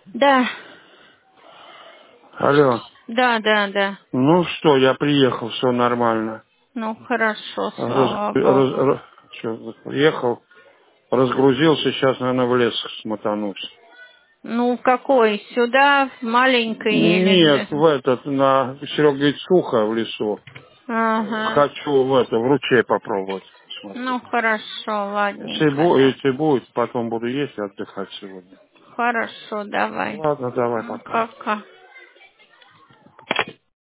Да, Алло. да, да, да. Ну что, я приехал, все нормально. Ну, хорошо, Раз, слава раз, богу. приехал, разгрузился, сейчас, наверное, в лес смотанусь. Ну, какой? Сюда, в маленькой или Нет, же? в этот, на, Серега говорит, сухо в лесу. Ага. Хочу в ручей попробовать, Ну, посмотреть. хорошо, Если, ладненько, да. если будет, потом буду есть и отдыхать сегодня. Хорошо, давай. Ладно, давай, Ну, пока. пока.